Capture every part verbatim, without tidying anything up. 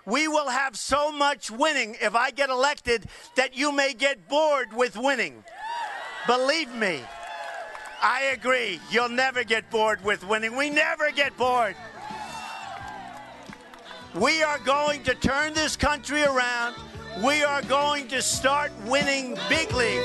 We will have so much winning if I get elected that you may get bored with winning. Believe me, I agree. You'll never get bored with winning. We never get bored. We are going to turn this country around. We are going to start winning big league.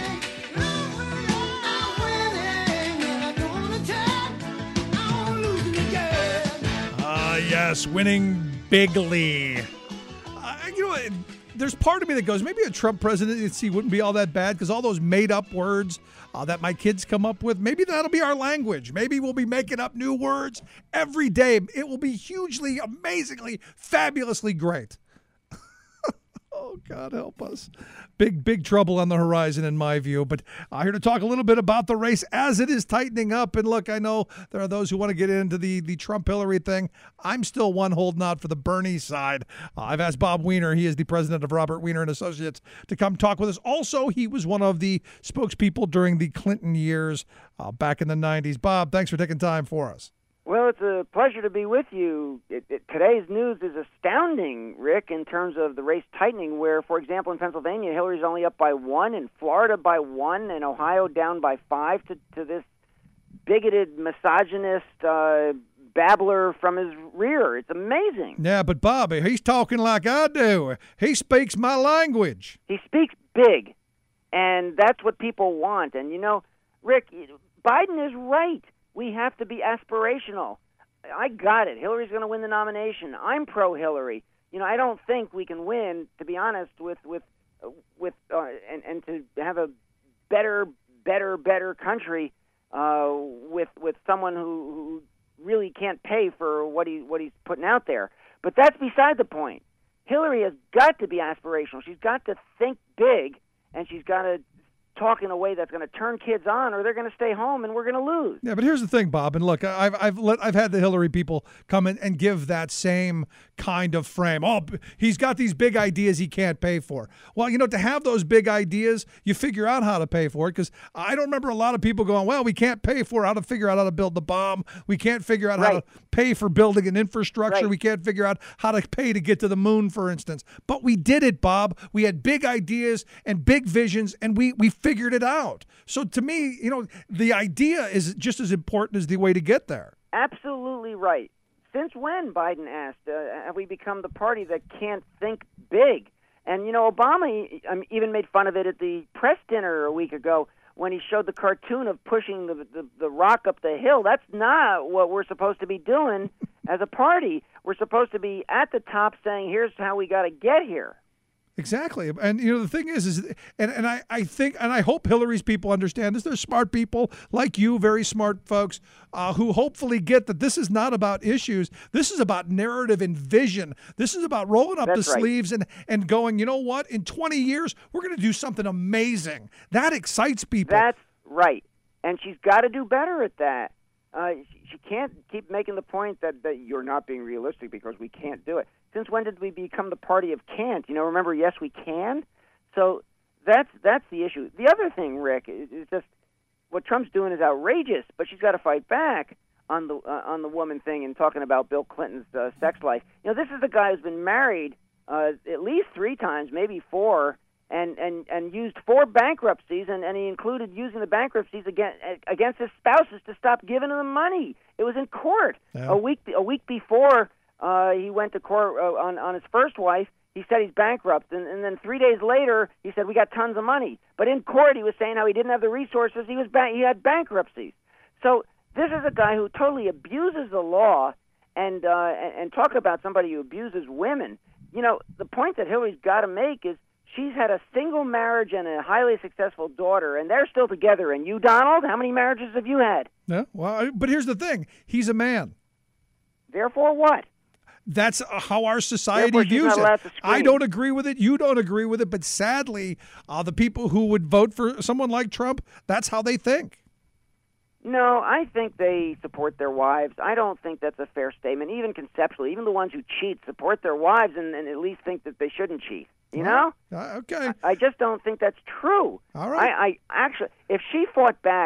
Ah, uh, yes, winning bigly. Uh, you know, there's part of me that goes, maybe a Trump presidency wouldn't be all that bad because all those made-up words uh, that my kids come up with, maybe that'll be our language. Maybe we'll be making up new words every day. It will be hugely, amazingly, fabulously great. Oh, God help us. Big, big trouble on the horizon in my view. But I'm here to talk a little bit about the race as it is tightening up. And look, I know there are those who want to get into the, the Trump-Hillary thing. I'm still one holding out for the Bernie side. Uh, I've asked Bob Weiner, he is the president of Robert Weiner and Associates, to come talk with us. Also, he was one of the spokespeople during the Clinton years uh, back in the nineties. Bob, thanks for taking time for us. Well, it's a pleasure to be with you. It, it, today's news is astounding, Rick, in terms of the race tightening, where, for example, in Pennsylvania, Hillary's only up by one, in Florida by one, and Ohio down by five to, to this bigoted, misogynist uh, babbler from his rear. It's amazing. Yeah, but Bobby, he's talking like I do. He speaks my language. He speaks big, and that's what people want. And, you know, Rick, Biden is right. We have to be aspirational. I got it. Hillary's going to win the nomination. I'm pro-Hillary. You know, I don't think we can win, to be honest, with with with uh, and and to have a better, better, better country uh, with with someone who, who really can't pay for what he what he's putting out there. But that's beside the point. Hillary has got to be aspirational. She's got to think big, and she's got to talk in a way that's going to turn kids on, or they're going to stay home and we're going to lose. Yeah, but here's the thing, Bob, and look, I've I've let, I've had the Hillary people come in and give that same kind of frame. Oh, he's got these big ideas he can't pay for. Well, you know, to have those big ideas, you figure out how to pay for it, because I don't remember a lot of people going, well, we can't pay for how to figure out how to build the bomb. We can't figure out right. how to pay for building an infrastructure. Right. We can't figure out how to pay to get to the moon, for instance. But we did it, Bob. We had big ideas and big visions, and we we figured it out. So to me, you know, the idea is just as important as the way to get there. Absolutely right. Since when, Biden asked, uh, have we become the party that can't think big? And, you know, Obama um, even made fun of it at the press dinner a week ago when he showed the cartoon of pushing the, the, the rock up the hill. That's not what we're supposed to be doing as a party. We're supposed to be at the top saying, here's how we got to get here. Exactly. And, you know, the thing is, is and, and I, I think, and I hope Hillary's people understand this. They're smart people like you, very smart folks, uh, who hopefully get that this is not about issues. This is about narrative and vision. This is about rolling up That's the right. sleeves and, and going, you know what, in twenty years, we're going to do something amazing. That excites people. That's right. And she's got to do better at that. Uh, she, she can't keep making the point that, that you're not being realistic because we can't do it. Since when did we become the party of can't? You know, remember, yes, we can? So that's that's the issue. The other thing, Rick, is, is just what Trump's doing is outrageous, but she's got to fight back on the uh, on the woman thing and talking about Bill Clinton's uh, sex life. You know, this is a guy who's been married uh, at least three times, maybe four, and, and, and used four bankruptcies, and, and he included using the bankruptcies against, against his spouses to stop giving them money. It was in court. Yeah. A week a week before uh, he went to court uh, on, on his first wife, he said he's bankrupt, and, and then three days later, he said we got tons of money. But in court, he was saying how he didn't have the resources. He was ba- he had bankruptcies. So this is a guy who totally abuses the law, and uh, and, and talk about somebody who abuses women. You know, the point that Hillary's got to make is she's had a single marriage and a highly successful daughter, and they're still together. And you, Donald, how many marriages have you had? Yeah, well, I- but here's the thing. He's a man. Therefore, what? That's how our society Therefore, she's views not it. allowed to I scream. don't agree with it. You don't agree with it. But sadly, uh, the people who would vote for someone like Trump, that's how they think. No, I think they support their wives. I don't think that's a fair statement, even conceptually. Even the ones who cheat support their wives and, and at least think that they shouldn't cheat. You know? Uh, okay. I, I just don't think that's true. All right. I, I actually, if she fought back,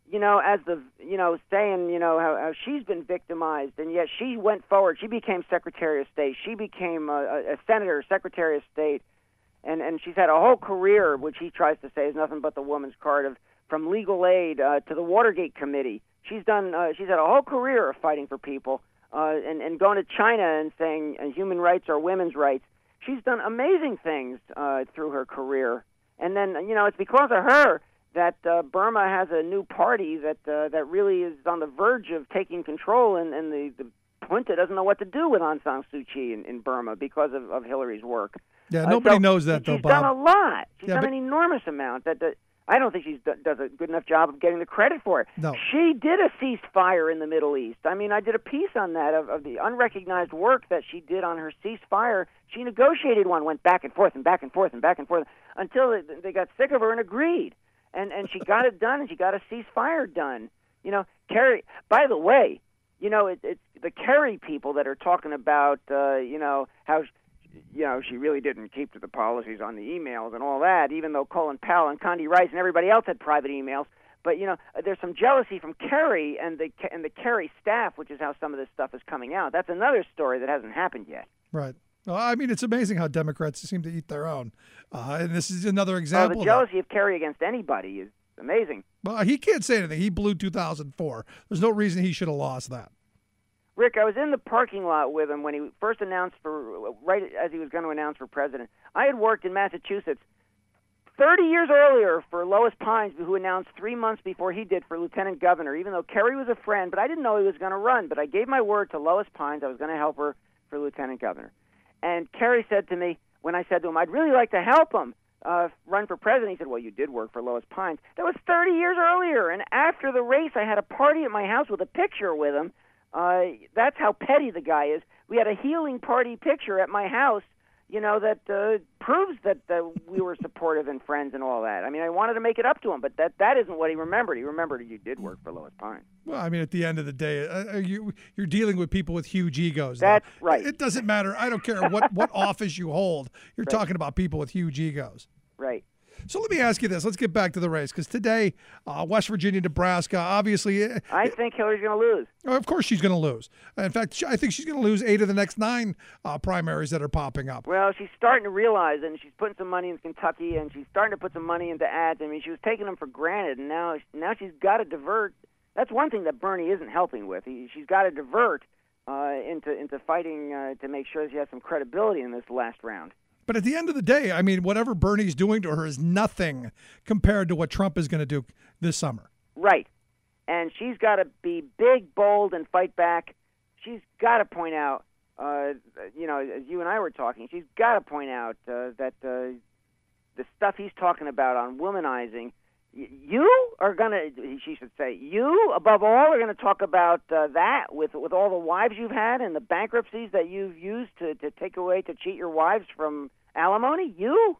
you know, as the, you know, saying, you know, how, how she's been victimized, and yet she went forward. She became Secretary of State. She became a, a senator, Secretary of State, and, and she's had a whole career, which he tries to say is nothing but the woman's card, of from legal aid uh, to the Watergate Committee. She's done. Uh, she's had a whole career of fighting for people, uh, and, and going to China and saying uh, human rights are women's rights. She's done amazing things uh, through her career. And then, you know, it's because of her that uh, Burma has a new party that uh, that really is on the verge of taking control, and, and the, the junta doesn't know what to do with Aung San Suu Kyi in, in Burma because of, of Hillary's work. Yeah, Uh, nobody so knows that, though, she's Bob. done a lot. She's Yeah, done but- an enormous amount. That, that I don't think she does a good enough job of getting the credit for it. No. She did a ceasefire in the Middle East. I mean, I did a piece on that, of, of the unrecognized work that she did on her ceasefire. She negotiated one, went back and forth and back and forth and back and forth until they, they got sick of her and agreed. And and she got it done, and she got a ceasefire done. You know, Kerry, by the way, you know, it, it's the Kerry people that are talking about, uh, you know, how, you know, she really didn't keep to the policies on the emails and all that, even though Colin Powell and Condi Rice and everybody else had private emails. But, you know, there's some jealousy from Kerry and the and the Kerry staff, which is how some of this stuff is coming out. That's another story that hasn't happened yet. Right. Well, I mean, it's amazing how Democrats seem to eat their own. Uh, and this is another Oh, example. the of jealousy of Kerry against anybody is amazing. that. Well, he can't say anything. He blew two thousand four. There's no reason he should have lost that. Rick, I was in the parking lot with him when he first announced for, right as he was going to announce for president. I had worked in Massachusetts thirty years earlier for Lois Pines, who announced three months before he did for lieutenant governor, even though Kerry was a friend, but I didn't know he was going to run. But I gave my word to Lois Pines I was going to help her for lieutenant governor. And Kerry said to me, when I said to him, I'd really like to help him uh, run for president, he said, well, you did work for Lois Pines. That was thirty years earlier. And after the race, I had a party at my house with a picture with him. Uh, that's how petty the guy is. We had a healing party picture at my house, you know, that uh, proves that uh, we were supportive and friends and all that. I mean, I wanted to make it up to him, but that, that isn't what he remembered. He remembered you did work for Lois Pines. Well, I mean, at the end of the day, uh, you, you're dealing with people with huge egos. That's though. right. It doesn't matter. I don't care what, what office you hold. You're Right. talking about people with huge egos. Right. So let me ask you this. Let's get back to the race, because today, uh, West Virginia, Nebraska, obviously, uh, I think Hillary's going to lose. of course she's going to lose. In fact, sh- I think she's going to lose eight of the next nine uh, primaries that are popping up. Well, she's starting to realize, and she's putting some money in Kentucky, and she's starting to put some money into ads. I mean, she was taking them for granted, and now now she's got to divert. That's one thing that Bernie isn't helping with. He, she's got to divert uh, into into fighting uh, to make sure she has some credibility in this last round. But at the end of the day, I mean, whatever Bernie's doing to her is nothing compared to what Trump is going to do this summer. Right. And she's got to be big, bold, and fight back. She's got to point out, uh, you know, as you and I were talking, she's got to point out uh, that uh, the stuff he's talking about on womanizing, y- you are going to, she should say, you, above all, are going to talk about uh, that with with all the wives you've had and the bankruptcies that you've used to, to take away, to cheat your wives from alimony? You?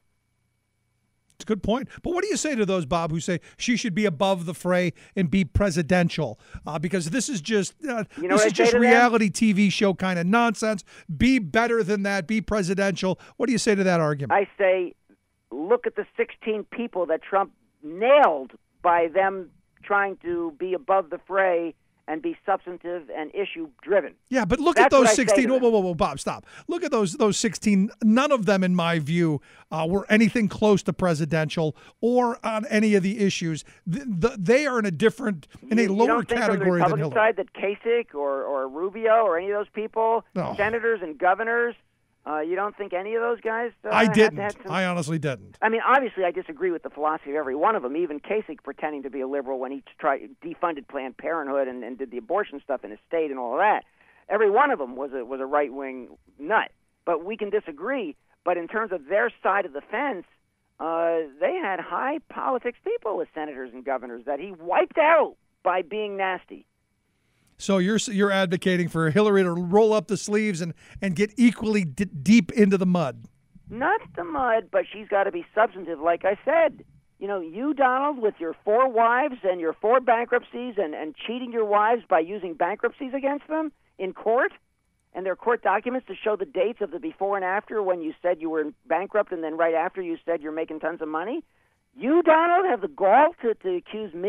It's a good point. But what do you say to those, Bob, who say she should be above the fray and be presidential? Uh, because this is just uh, You know this what is I say just to them? reality T V show kind of nonsense. Be better than that. Be presidential. What do you say to that argument? I say, look at the sixteen people that Trump nailed by them trying to be above the fray and be substantive and issue-driven. Yeah, but look at That's what those I say sixteen. to Whoa, them. whoa, whoa, whoa, Bob, stop. Look at those those sixteen. None of them, in my view, uh, were anything close to presidential or on any of the issues. The, the, they are in a different, in a You- you lower don't think category from than the Hillary. Republican side that Kasich or, or Rubio or any of those people, No. senators and governors, uh, you don't think any of those guys uh, I had- didn't. had some- I honestly didn't. I mean, obviously, I disagree with the philosophy of every one of them. Even Kasich pretending to be a liberal when he tried defunded Planned Parenthood and, and did the abortion stuff in his state and all of that. Every one of them was a was a right wing nut. But we can disagree. But in terms of their side of the fence, uh, they had high politics people as senators and governors that he wiped out by being nasty. So you're you're advocating for Hillary to roll up the sleeves and, and get equally d- deep into the mud. Not the mud, but she's got to be substantive, like I said. You know, you, Donald, with your four wives and your four bankruptcies and, and cheating your wives by using bankruptcies against them in court, and their court documents to show the dates of the before and after when you said you were bankrupt and then right after you said you're making tons of money. You, Donald, have the gall to, to accuse me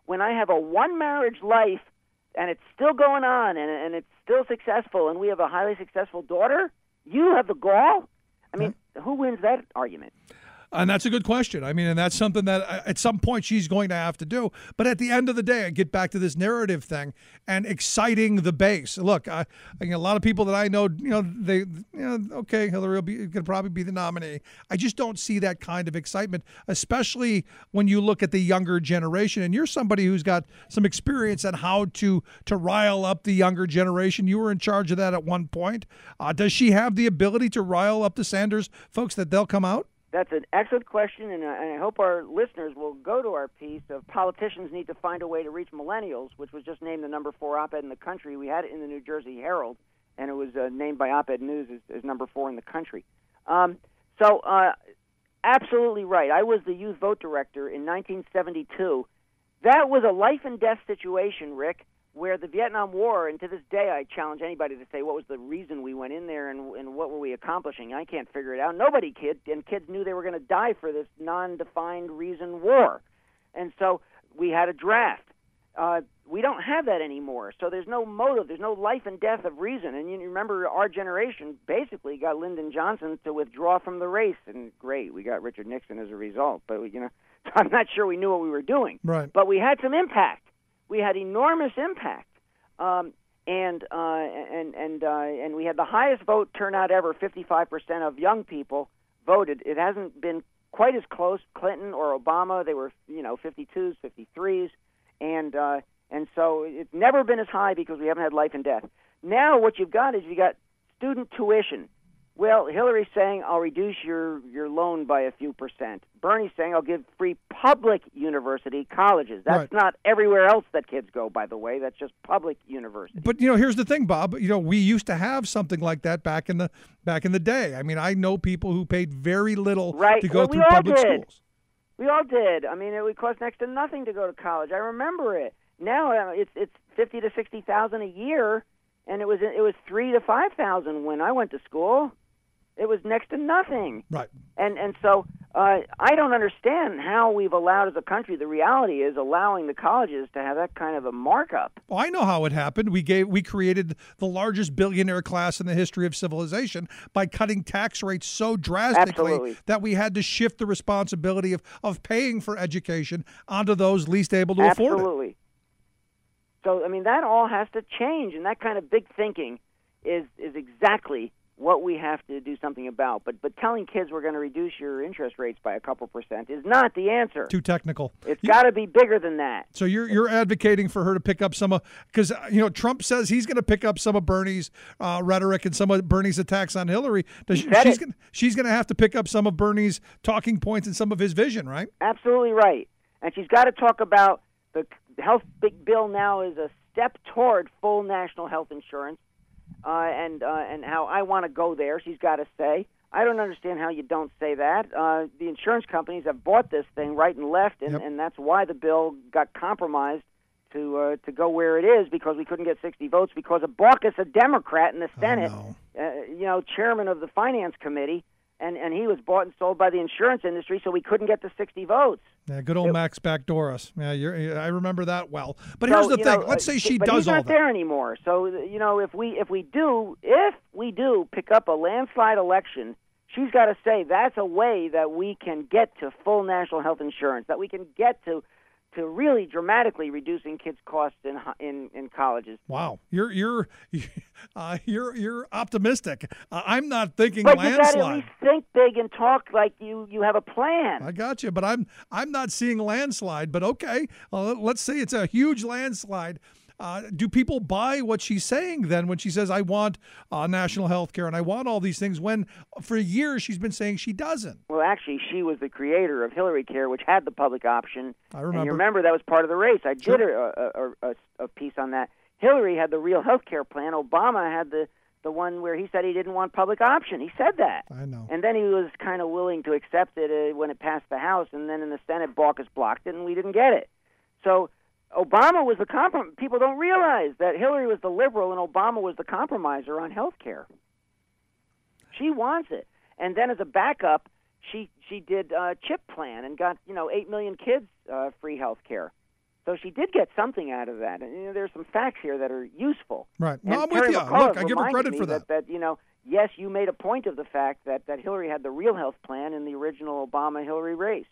when I have a one-marriage life and it's still going on and, and it's still successful and we have a highly successful daughter, you have the gall? I mean, who wins that argument? And that's a good question. I mean, and that's something that uh, at some point she's going to have to do. But at the end of the day, I get back to this narrative thing and exciting the base. Look, I, I, a lot of people that I know, you know, they, you know, okay, Hillary will be, could probably be the nominee. I just don't see that kind of excitement, especially when you look at the younger generation. And you're somebody who's got some experience on how to to rile up the younger generation. You were in charge of that at one point. Uh, does she have the ability to rile up the Sanders folks that they'll come out? That's an excellent question, and I, and I hope our listeners will go to our piece of Politicians Need to Find a Way to Reach Millennials, which was just named the number four op-ed in the country. We had it in the New Jersey Herald, and it was uh, named by Op-Ed News as, as number four in the country. Um, so uh, absolutely right. I was the youth vote director in nineteen seventy-two. That was a life-and-death situation, Rick, where the Vietnam War, and to this day I challenge anybody to say what was the reason we went in there and, and what were we accomplishing. I can't figure it out. Nobody kid, and kids knew they were going to die for this non-defined reason war. And so we had a draft. Uh, we don't have that anymore, so there's no motive. There's no life and death of reason. And you remember our generation basically got Lyndon Johnson to withdraw from the race, and great, we got Richard Nixon as a result. But, you know, I'm not sure we knew what we were doing. Right. But we had some impact. We had enormous impact, um, and uh, and and uh, and we had the highest vote turnout ever. fifty-five percent of young people voted. It hasn't been quite as close. Clinton or Obama, they were you know fifty-twos, fifty-threes, and uh, and so it's never been as high because we haven't had life and death. Now what you've got is you got student tuition. Well, Hillary's saying I'll reduce your, your loan by a few percent. Bernie's saying I'll give free public university colleges. That's Right. not everywhere else that kids go, by the way. That's just public university. But you know, here's the thing, Bob. You know, we used to have something like that back in the back in the day. I mean, I know people who paid very little Right. to go Well, through we all public did. schools. We all did. I mean, it would cost next to nothing to go to college. I remember it. Now uh, it's it's fifty to sixty thousand a year, and it was it was three to five thousand when I went to school. It was next to nothing. Right. And and so uh, I don't understand how we've allowed as a country. The reality is allowing the colleges to have that kind of a markup. Well, I know how it happened. We gave we created the largest billionaire class in the history of civilization by cutting tax rates so drastically Absolutely. that we had to shift the responsibility of, of paying for education onto those least able to afford it. Absolutely. So I mean that all has to change, and that kind of big thinking is is exactly what we have to do something about. But but telling kids we're going to reduce your interest rates by a couple percent is not the answer. Too technical. It's got to be bigger than that. So you're you're advocating for her to pick up some of, because you know Trump says he's going to pick up some of Bernie's uh, rhetoric and some of Bernie's attacks on Hillary. Does she, said she's it. going she's going to have to pick up some of Bernie's talking points and some of his vision, right? Absolutely right. And she's got to talk about the health big bill now is a step toward full national health insurance. Uh, and uh, and how I want to go there, she's got to say. I don't understand how you don't say that. Uh, the insurance companies have bought this thing right and left, and, Yep. and that's why the bill got compromised to uh, to go where it is, because we couldn't get sixty votes because of Baucus, a Democrat in the Senate, know. uh, you know, chairman of the Finance Committee, and, and he was bought and sold by the insurance industry, so we couldn't get the sixty votes. Yeah, good old It- Max backdoor us. Yeah, you're, I remember that well. But So, here's the you thing. know, Let's say uh, she but does he's all not that. there anymore. So you know, if we if we do if we do pick up a landslide election, she's got to say that's a way that we can get to full national health insurance. That we can get to to really dramatically reducing kids' costs in hi- in in colleges. Wow, you're you're uh, you're you're optimistic. Uh, I'm not thinking But you got to at landslide. least think big and talk like you you have a plan. I got you, but I'm I'm not seeing landslide. But okay, uh, let's say it's a huge landslide. Uh, do people buy what she's saying then when she says, I want uh, national health care and I want all these things, when for years she's been saying she doesn't? Well, actually, she was the creator of Hillary Care, which had the public option. I And remember. you remember that was part of the race. I did Sure. a, a, a, a piece on that. Hillary had the real health care plan. Obama had the, the one where he said he didn't want public option. He said that. I know. And then he was kind of willing to accept it uh, when it passed the House, and then in the Senate, Baucus blocked it, and we didn't get it. So Obama was the compromise. People don't realize that Hillary was the liberal and Obama was the compromiser on health care. She wants it. And then as a backup, she she did uh, CHIP plan and got, you know, eight million kids uh, free health care. So she did get something out of that. And you know, there's some facts here that are useful. Right. No, and I'm Terry with you. McAuliffe Look, I give her reminded credit me for that. that. That, you know, yes, you made a point of the fact that, that Hillary had the real health plan in the original Obama-Hillary race.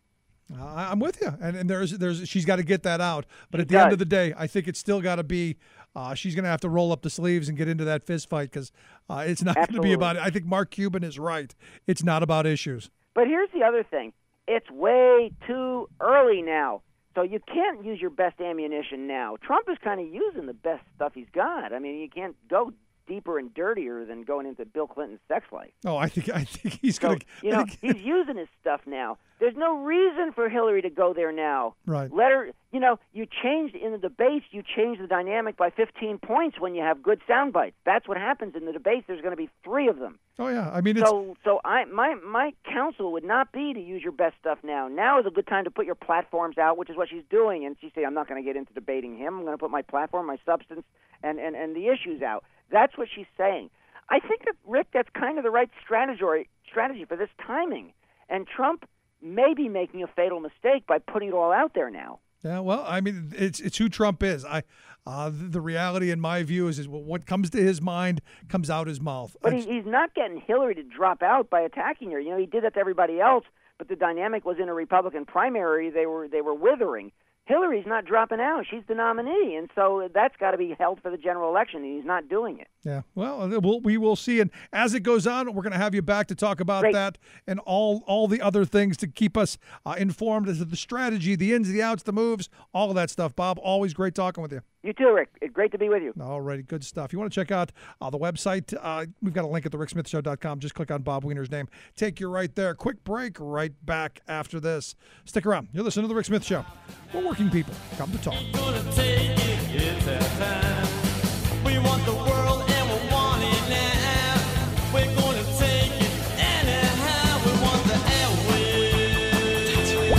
Uh, I'm with you, and, and there's there's she's got to get that out. But She at the does. end of the day, I think it's still got to be. Uh, she's going to have to roll up the sleeves and get into that fist fight because uh, it's not going to be Absolutely. about it. I think Mark Cuban is right. It's not about issues. But here's the other thing. It's way too early now. So you can't use your best ammunition now. Trump is kind of using the best stuff he's got. I mean, you can't go deeper and dirtier than going into Bill Clinton's sex life. Oh, I think I think he's So, going to. you know, he's using his stuff now. There's no reason for Hillary to go there now. Right. Let her, you know, you changed in the debates, you change the dynamic by fifteen points when you have good sound bites. That's what happens in the debates. There's going to be three of them. Oh yeah, I mean it's. So, so I my my counsel would not be to use your best stuff now. Now is a good time to put your platforms out, which is what she's doing. And she said, "I'm not going to get into debating him. I'm going to put my platform, my substance, and, and, and the issues out." That's what she's saying. I think that Rick, that's kind of the right strategy strategy for this timing. And Trump may be making a fatal mistake by putting it all out there now. Yeah, well, I mean, it's it's who Trump is. I, uh, the, the reality, in my view, is is what comes to his mind comes out his mouth. But I- he, he's not getting Hillary to drop out by attacking her. You know, he did that to everybody else, but the dynamic was in a Republican primary. They were they were withering. Hillary's not dropping out. She's the nominee, and so that's got to be held for the general election, and he's not doing it. Yeah, well, we'll we will see, and as it goes on, we're going to have you back to talk about Great. that and all all the other things to keep us uh, informed as to the strategy, the ins, the outs, the moves, all of that stuff. Bob, always great talking with you. You too, Rick. It's great to be with you. All righty, good stuff. You want to check out uh, the website? Uh, we've got a link at the rick smith show dot com. Just click on Bob Wiener's name. Take you right there. Quick break, right back after this. Stick around. You're listening to The Rick Smith Show. We're working people. Come to talk. Gonna take it, it's our time. We want the world and we want it now. We're gonna take it anyhow. We want the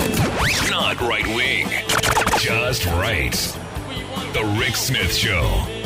airwaves. Not right wing, just right. The Rick Smith Show.